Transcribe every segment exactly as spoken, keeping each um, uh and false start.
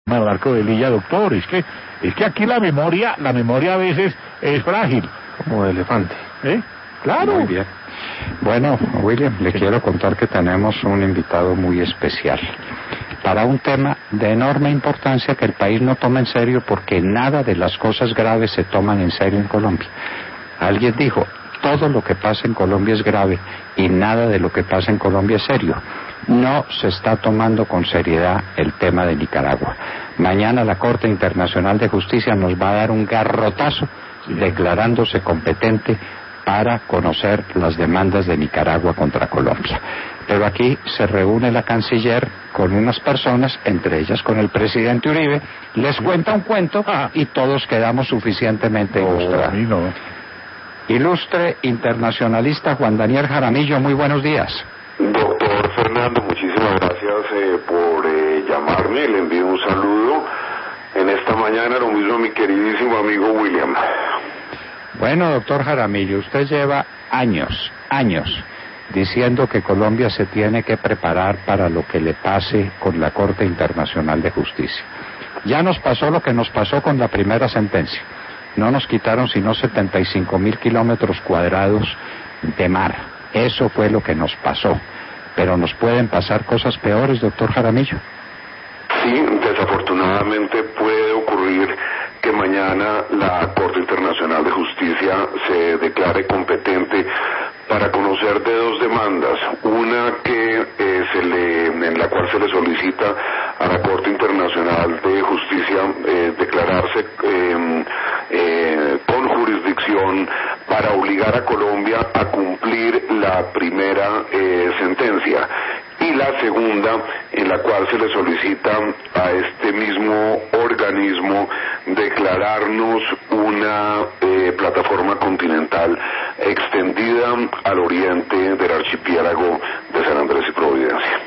Barco de Lilla, doctor, es que es que aquí la memoria, la memoria a veces es frágil. Como de elefante. ¿Eh? Claro. Muy bien. Bueno, William, le sí. quiero contar que tenemos un invitado muy especial para un tema de enorme importancia que el país no toma en serio, porque nada de las cosas graves se toman en serio en Colombia. Alguien dijo, todo lo que pasa en Colombia es grave y nada de lo que pasa en Colombia es serio. No se está tomando con seriedad el tema de Nicaragua. Mañana la Corte Internacional de Justicia nos va a dar un garrotazo declarándose competente para conocer las demandas de Nicaragua contra Colombia. Pero aquí se reúne la canciller con unas personas, entre ellas con el presidente Uribe, les cuenta un cuento y todos quedamos suficientemente ilustrados. No, Ilustre internacionalista Juan Daniel Jaramillo, muy buenos días. Doctor Fernando, muchísimas gracias eh, por eh, llamarme, le envío un saludo en esta mañana, lo mismo a mi queridísimo amigo William. Bueno, doctor Jaramillo, usted lleva años, años, diciendo que Colombia se tiene que preparar para lo que le pase con la Corte Internacional de Justicia. Ya nos pasó lo que nos pasó con la primera sentencia. No nos quitaron sino setenta y cinco mil kilómetros cuadrados de mar. Eso fue lo que nos pasó. Pero nos pueden pasar cosas peores, doctor Jaramillo. Sí, desafortunadamente puede ocurrir que mañana la Corte Internacional de Justicia se declare competente para conocer de dos demandas. Una que eh, se le, en la cual se le solicita a la Corte Internacional de Justicia eh, declararse eh, eh, con jurisdicción para obligar a Colombia a cumplir la primera eh, sentencia. Y la segunda, en la cual se le solicita a este mismo organismo declararnos una eh, plataforma continental extendida al oriente del archipiélago de San Andrés y Providencia.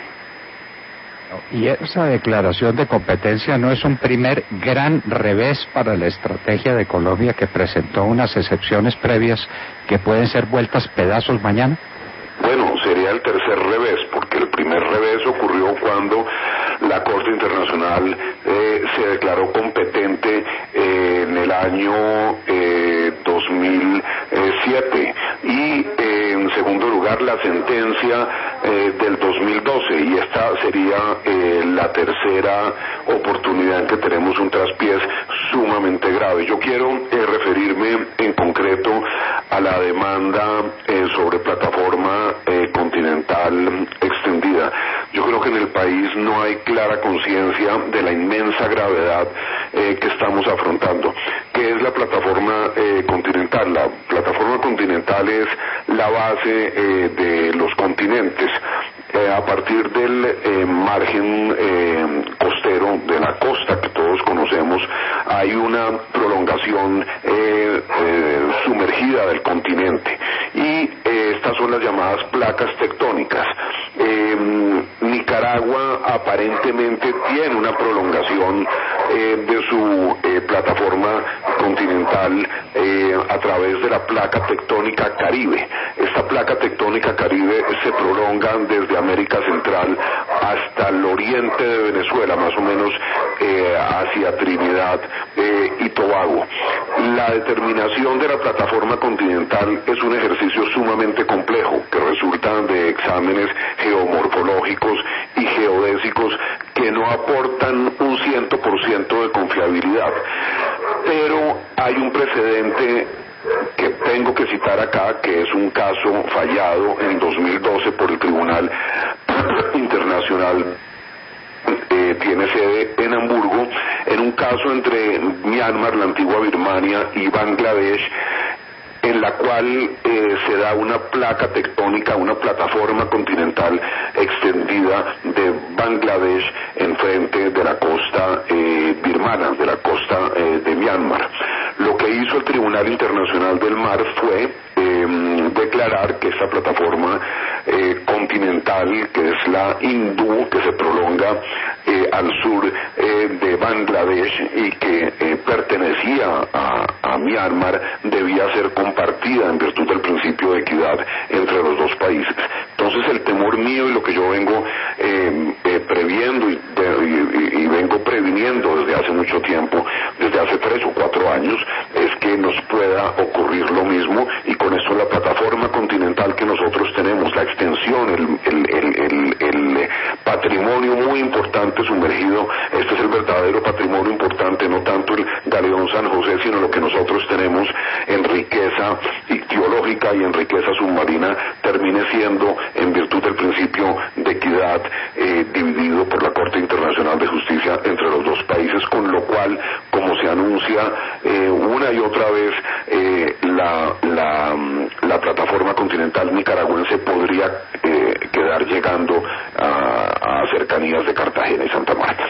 ¿Y esa declaración de competencia no es un primer gran revés para la estrategia de Colombia, que presentó unas excepciones previas que pueden ser vueltas pedazos mañana? Bueno, sería el tercer revés, porque el primer revés ocurrió cuando la Corte Internacional eh, se declaró competente eh, en el año eh, dos mil siete y eh, en segundo lugar la sentencia eh, del dos mil doce, y esta sería eh, la tercera oportunidad en que tenemos un traspiés sumamente grave. Yo quiero eh, referirme en concreto a la demanda eh, sobre plataforma eh, continental extendida. Yo creo que en el país no hay clara conciencia de la inmensa gravedad eh, que estamos afrontando. ¿Qué es la plataforma eh, continental? La plataforma continental es la base eh, de los continentes. Eh, a partir del eh, margen eh, costero, de la costa que todos conocemos, hay una prolongación eh, eh, sumergida del continente, y eh, estas son las llamadas placas tectónicas. Eh, Nicaragua aparentemente tiene una prolongación eh, de su eh, plataforma continental eh, a través de la placa tectónica Caribe. Esta placa tectónica Caribe se prolonga desde América Central hasta el oriente de Venezuela, más o menos eh, hacia Trinidad eh, y Tobago. La determinación de la plataforma continental es un ejercicio sumamente complejo, que resulta de exámenes geomorfológicos y geodésicos que no aportan un cien por ciento de confiabilidad. Pero hay un precedente que tengo que citar acá, que es un caso fallado en dos mil doce por el Tribunal Internacional, eh, tiene sede en Hamburgo, en un caso entre Myanmar, la antigua Birmania, y Bangladesh, en la cual eh, se da una placa tectónica, una plataforma continental extendida de Bangladesh enfrente de la costa eh, birmana, de la costa eh, de Myanmar. Lo que hizo el Tribunal Internacional del Mar fue eh, declarar que esta plataforma eh, continental, que es la hindú, que se prolonga eh, eh, al sur eh, de Bangladesh y que eh, pertenecía a, a Myanmar debía ser compartida en virtud del principio de equidad entre los dos países. Entonces el temor mío y lo que yo vengo eh, eh, previendo y, de, y, y vengo previniendo desde hace mucho tiempo, desde hace tres o cuatro años, es que nos pueda ocurrir lo mismo, y con esto la plataforma continental que nosotros tenemos, la extensión, el, el, el, el, el patrimonio muy importante sumergido, este es el verdadero patrimonio importante, no tanto el galeón San José, sino lo que nosotros tenemos en riqueza ictiológica y en riqueza submarina, termine siendo, en virtud del principio de equidad, eh, dividido por la Corte Internacional de Justicia entre los dos países, con lo cual, como se anuncia eh, una y otra vez, eh, la, la, la plataforma continental nicaragüense podría eh, quedar llegando a, a cercanías de Cartagena y Santa Marta.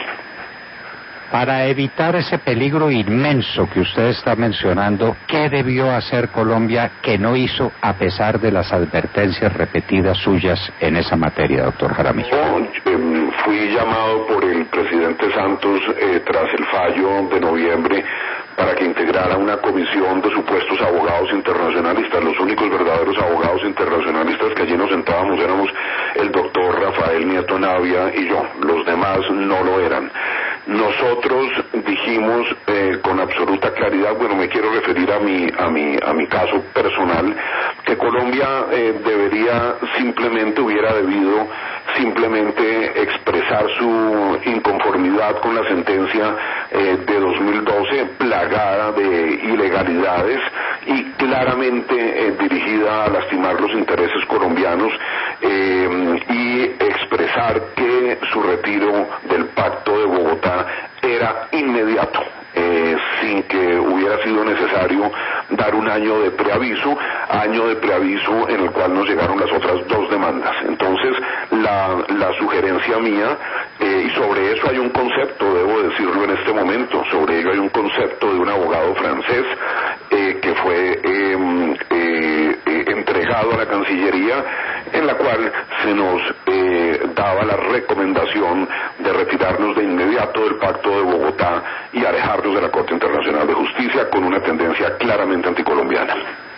Para evitar ese peligro inmenso que usted está mencionando, ¿qué debió hacer Colombia que no hizo a pesar de las advertencias repetidas suyas en esa materia, doctor Jaramillo? Yo eh, fui llamado por el presidente Santos eh, tras el fallo de noviembre para que integrara una comisión de supuestos abogados internacionalistas. Los únicos verdaderos abogados internacionalistas que allí nos sentábamos éramos el doctor Rafael Nieto Navia y yo. Los demás no lo eran. Nosotros dijimos eh, con absoluta claridad, bueno, me quiero referir a mi a mi a mi caso personal, que Colombia eh, debería simplemente hubiera debido simplemente expresar su inconformidad con la sentencia eh, de dos mil doce, plagada de ilegalidades y claramente eh, dirigida a lastimar los intereses colombianos, eh, y expresar que su retiro del Pacto de Bogotá era inmediato, eh, sin que hubiera sido necesario dar un año de preaviso, año de preaviso en el cual nos llegaron las otras dos demandas. Entonces, la, la sugerencia mía, eh, y sobre eso hay un concepto, debo decirlo en este momento, sobre ello hay un concepto de un abogado francés eh, que fue eh, eh, eh, entregado a la Cancillería, en la cual se nos eh, daba la recomendación de retirarnos de inmediato del Pacto de Bogotá y alejarnos de la Corte Internacional de Justicia, con una tendencia claramente anticolombiana.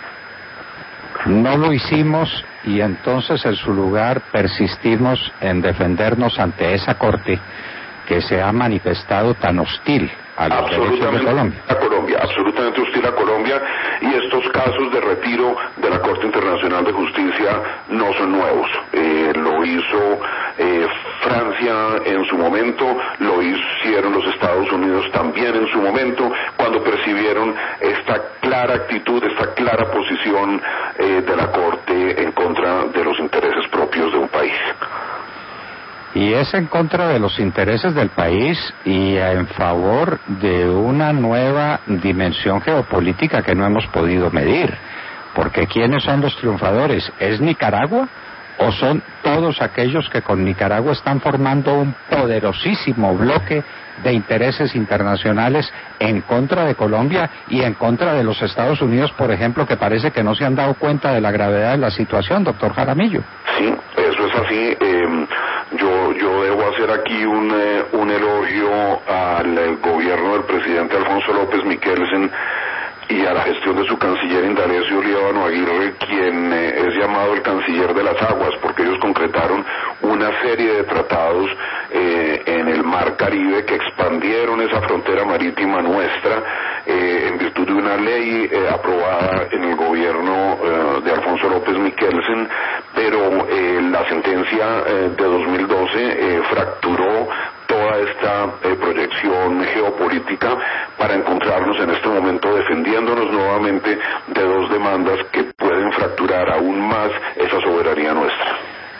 No lo hicimos y entonces en su lugar persistimos en defendernos ante esa Corte que se ha manifestado tan hostil a los derechos de Colombia. A Colombia, absolutamente hostil a Colombia, y estos casos de retiro de la Corte Internacional de Justicia no son nuevos. Eh, lo hizo eh, Francia en su momento, lo hicieron los Estados Unidos también en su momento, cuando percibieron esta clara actitud, esta clara posición eh, de la Corte en contra de los intereses propios de un país. Y es en contra de los intereses del país y en favor de una nueva dimensión geopolítica que no hemos podido medir. Porque ¿quiénes son los triunfadores? ¿Es Nicaragua? ¿O son todos aquellos que con Nicaragua están formando un poderosísimo bloque de intereses internacionales en contra de Colombia y en contra de los Estados Unidos, por ejemplo, que parece que no se han dado cuenta de la gravedad de la situación, doctor Jaramillo? Sí, eso es así. Eh, yo yo debo hacer aquí un, eh, un elogio al eh, gobierno del presidente Alfonso López Miquelsen y a la gestión de su canciller Indalecio Líbano Aguirre, quien eh, es llamado el canciller de las aguas, porque ellos concretaron una serie de tratados eh, en el Mar Caribe que expandieron esa frontera marítima nuestra eh, en virtud de una ley eh, aprobada en el gobierno eh, de Alfonso López Miquelsen, pero eh, la sentencia eh, de dos mil doce eh, fracturó toda esta eh, proyección geopolítica para encontrarnos en este momento defendiéndonos nuevamente de dos demandas que pueden fracturar aún más esa soberanía nuestra.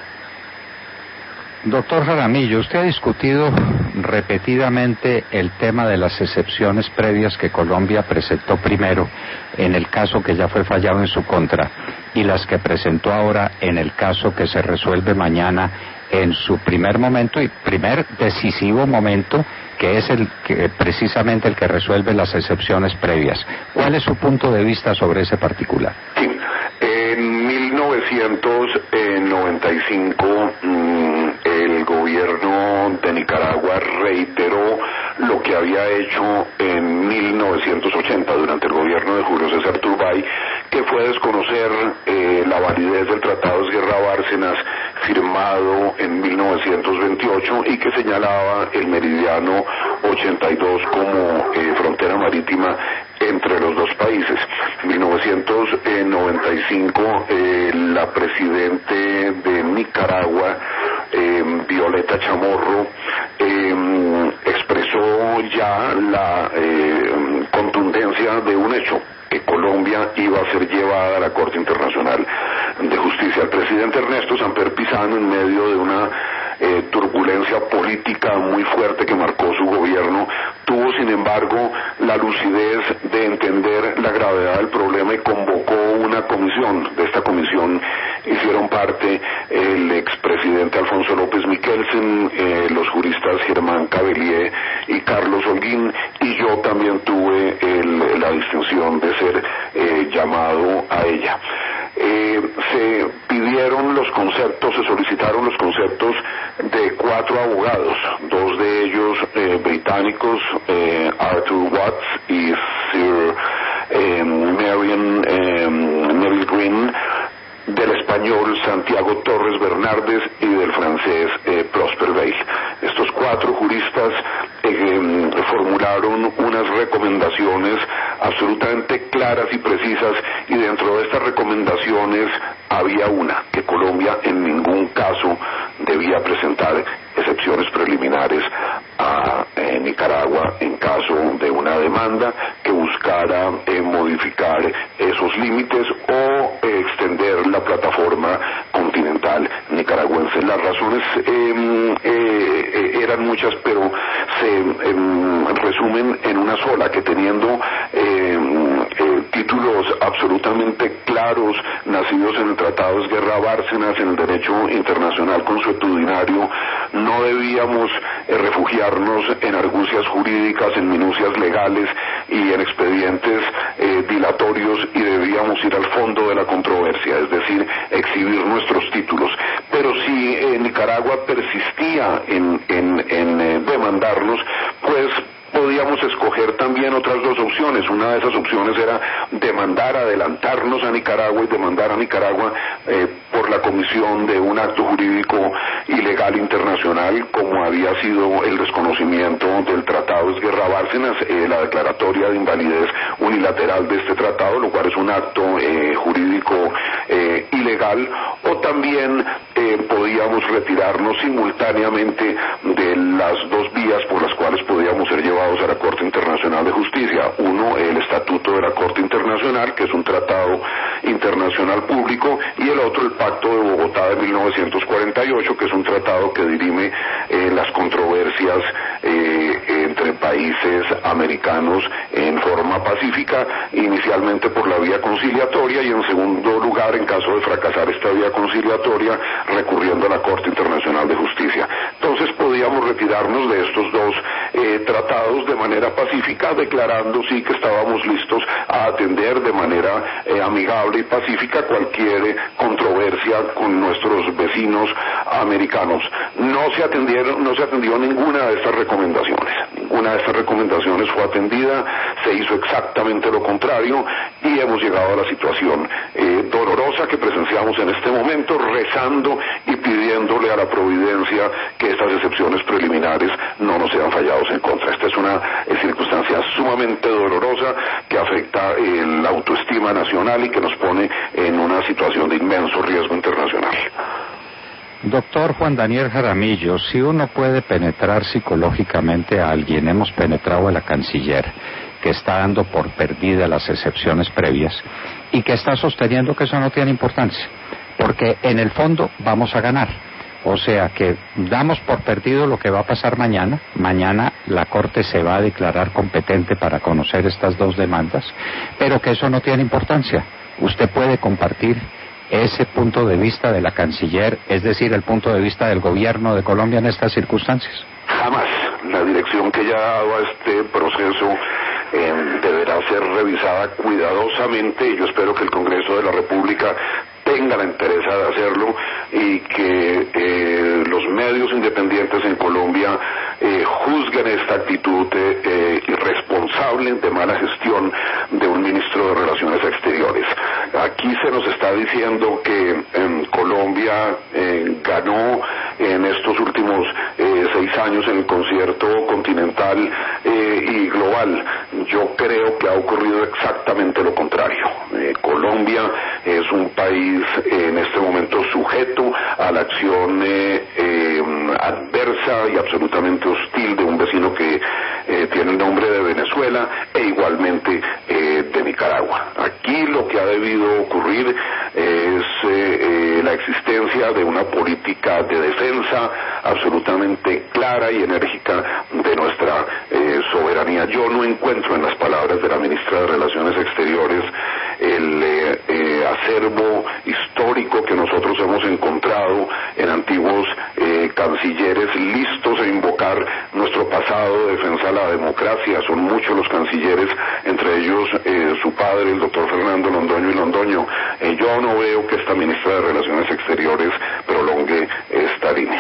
Doctor Jaramillo, usted ha discutido repetidamente el tema de las excepciones previas que Colombia presentó primero en el caso que ya fue fallado en su contra y las que presentó ahora en el caso que se resuelve mañana en su primer momento y primer decisivo momento, que es el que precisamente el que resuelve las excepciones previas. ¿Cuál es su punto de vista sobre ese particular? Sí, en mil novecientos novecientos noventa y cinco mmm, el gobierno de Nicaragua reiteró lo que había hecho en mil novecientos ochenta durante el gobierno de Julio César Turbay, que fue desconocer eh, la validez del Tratado de Esguerra-Bárcenas firmado en mil novecientos veintiocho y que señalaba el meridiano ochenta y dos como eh, frontera marítima entre los dos países. En mil novecientos noventa y cinco eh, la presidente de Nicaragua, eh, Violeta Chamorro, eh, expresó ya la eh, contundencia de un hecho, que Colombia iba a ser llevada a la Corte Internacional de Justicia. El presidente Ernesto Samper Pizano, en medio de una eh, turbulencia política muy fuerte que marcó su gobierno, tuvo sin embargo la lucidez de entender la gravedad del problema y convocó una comisión. De esta comisión hicieron parte el expresidente Alfonso López Michelsen, eh, los juristas Germán Cavelier y Carlos Holguín, y yo también tuve el, la distinción de ser eh, llamado a ella. Eh, se pidieron los conceptos, se solicitaron los conceptos de cuatro abogados, dos de ellos eh, británicos, eh, Arthur Watts y Sir eh, Marian eh, Neville Green, del español Santiago Torres Bernardes y del francés eh, Prosper Veil. Estos cuatro juristas eh, formularon unas recomendaciones absolutamente claras y precisas, y dentro de estas recomendaciones había una, que Colombia en ningún caso debía presentar excepciones preliminares a eh, Nicaragua en caso de una demanda que buscara eh, modificar esos límites o eh, extender la plataforma continental nicaragüense. Las razones eh, eh, eran muchas, pero se eh, resumen en una sola, que teniendo eh, eh, títulos absolutamente claros, nacidos en el Tratado de Esguerra-Bárcenas, en el derecho internacional consuetudinario, no debíamos eh, refugiarnos en argucias jurídicas, en minucias legales y en expedientes eh, dilatorios, y debíamos ir al fondo de la controversia, es decir, exhibir nuestros títulos. Pero si eh, Nicaragua persistía en, en, en eh, demandarnos, pues podíamos escoger también otras dos opciones. Una de esas opciones era demandar, adelantarnos a Nicaragua y demandar a Nicaragua eh, por la comisión de un acto jurídico ilegal internacional, como había sido el desconocimiento del Tratado de Esguerra-Bárcenas, eh, la declaratoria de invalidez unilateral de este tratado, lo cual es un acto eh, jurídico eh, ilegal, o también eh, podíamos retirarnos simultáneamente de las dos vías por las cuales podíamos ser llevados a la Corte Internacional de Justicia. Uno, el Estatuto de la Corte Internacional, que es un tratado internacional público, y el otro, el Pacto de Bogotá de mil novecientos cuarenta y ocho, que es un tratado que dirime eh, las controversias eh, entre países americanos en forma pacífica, inicialmente por la vía conciliatoria, y en segundo lugar, en caso de fracasar esta vía conciliatoria, recurriendo a la Corte Internacional de Justicia. Entonces podíamos retirarnos de estos dos eh, tratados de manera pacífica, declarando sí que estábamos listos a atender de manera eh, amigable y pacífica cualquier eh, controversia con nuestros vecinos americanos. No se atendieron, no se atendió ninguna de estas recomendaciones. Ninguna de estas recomendaciones fue atendida, se hizo exactamente lo contrario, y hemos llegado a la situación eh, dolorosa que presenciamos en este momento, rezando y pidiéndole a la providencia que estas excepciones preliminares no nos sean fallados en contra. Esta es una eh, circunstancia sumamente dolorosa que afecta eh, la autoestima nacional y que nos pone en una situación de inmenso riesgo internacional. Doctor Juan Daniel Jaramillo, si uno puede penetrar psicológicamente a alguien, hemos penetrado a la canciller, que está dando por perdida las excepciones previas y que está sosteniendo que eso no tiene importancia, porque en el fondo vamos a ganar. O sea que damos por perdido lo que va a pasar mañana. Mañana la Corte se va a declarar competente para conocer estas dos demandas, pero que eso no tiene importancia. Usted puede compartir ese punto de vista de la canciller, es decir, el punto de vista del gobierno de Colombia en estas circunstancias. Jamás. La dirección que ella ha dado a este proceso eh, deberá ser revisada cuidadosamente, y yo espero que el Congreso de la República tenga la interés de hacerlo y que eh, los medios independientes en Colombia eh, juzguen esta actitud eh, eh, irresponsable de mala gestión de un ministro de Relaciones Exteriores. Aquí se nos está diciendo que en Colombia eh, ganó en estos últimos eh, seis años en el concierto continental eh, y global. Yo creo que ha ocurrido exactamente lo contrario. Eh, Colombia es un país eh, en este momento sujeto a la acción eh, eh, adversa y absolutamente hostil de un vecino que eh, tiene el nombre de Venezuela e igualmente eh, de Nicaragua. Aquí lo que ha debido ocurrir es eh, eh, la existencia de una política de defensa absolutamente clara y enérgica de nuestra eh, soberanía. Yo no encuentro en las palabras de la ministra de Relaciones Exteriores el eh, eh, acervo histórico que nosotros hemos encontrado en antiguos eh, cancilleres listos a invocar nuestro pasado de defensa a la democracia. Son muchos los cancilleres, entre ellos eh, su padre, el doctor Fernando Londoño y Londoño. Eh, yo no veo que esta ministra de Relaciones Exteriores prolongue esta línea.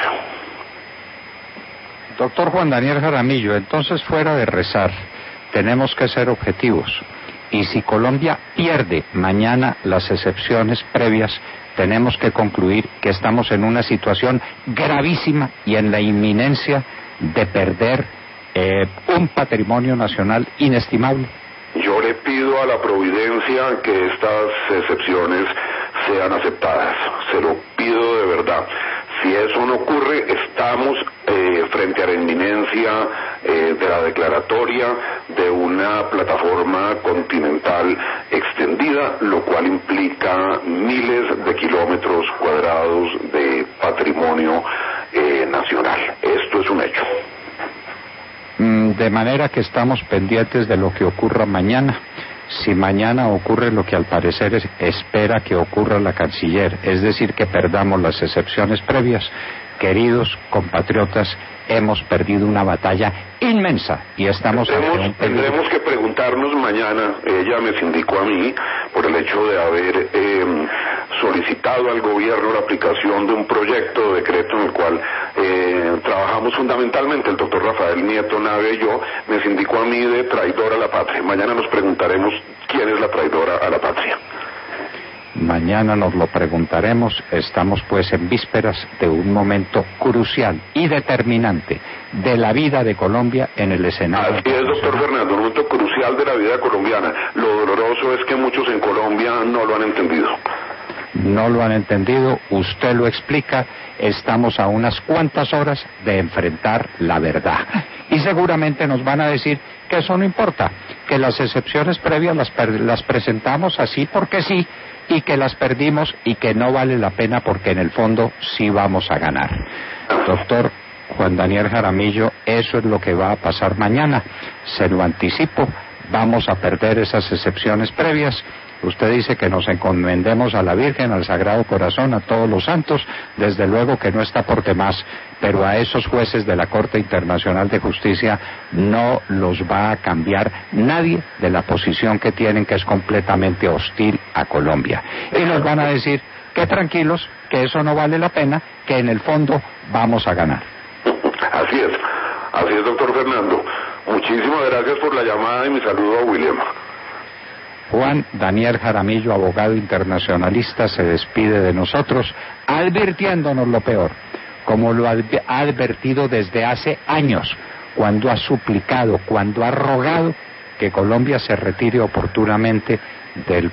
Doctor Juan Daniel Jaramillo, entonces, fuera de rezar, tenemos que ser objetivos. Y si Colombia pierde mañana las excepciones previas, tenemos que concluir que estamos en una situación gravísima y en la inminencia de perder eh, un patrimonio nacional inestimable. Yo le pido a la providencia que estas excepciones sean aceptadas. Se lo pido de verdad. Si eso no ocurre, estamos eh, frente a la inminencia eh, de la declaratoria de una plataforma continental extendida, lo cual implica miles de kilómetros cuadrados de patrimonio eh, nacional. Esto es un hecho. De manera que estamos pendientes de lo que ocurra mañana. Si mañana ocurre lo que al parecer es, espera que ocurra la canciller, es decir, que perdamos las excepciones previas, queridos compatriotas, hemos perdido una batalla inmensa y estamos tendremos, ante un tendremos que preguntarnos mañana. Ella me sindicó a mí por el hecho de haber eh, solicitado al gobierno la aplicación de un proyecto de decreto en el cual eh, trabajamos fundamentalmente el doctor Rafael Nieto Navia y yo. Me sindicó a mí de traidora a la patria. Mañana nos preguntaremos quién es la traidora a la patria. Mañana nos lo preguntaremos. Estamos pues en vísperas de un momento crucial y determinante de la vida de Colombia en el escenario. Así es, doctor Fernando, un momento crucial de la vida colombiana. Lo doloroso es que muchos en Colombia no lo han entendido. No lo han entendido, usted lo explica, estamos a unas cuantas horas de enfrentar la verdad. Y seguramente nos van a decir que eso no importa, que las excepciones previas las, las presentamos así porque sí, y que las perdimos y que no vale la pena porque en el fondo sí vamos a ganar. Doctor Juan Daniel Jaramillo, eso es lo que va a pasar mañana, se lo anticipo, vamos a perder esas excepciones previas. Usted dice que nos encomendemos a la Virgen, al Sagrado Corazón, a todos los santos, desde luego que no está por demás, pero a esos jueces de la Corte Internacional de Justicia no los va a cambiar nadie de la posición que tienen, que es completamente hostil a Colombia. Y nos van a decir que tranquilos, que eso no vale la pena, que en el fondo vamos a ganar. Así es, así es, doctor Fernando. Muchísimas gracias por la llamada y mi saludo a William. Juan Daniel Jaramillo, abogado internacionalista, se despide de nosotros advirtiéndonos lo peor, como lo ha advertido desde hace años, cuando ha suplicado, cuando ha rogado que Colombia se retire oportunamente del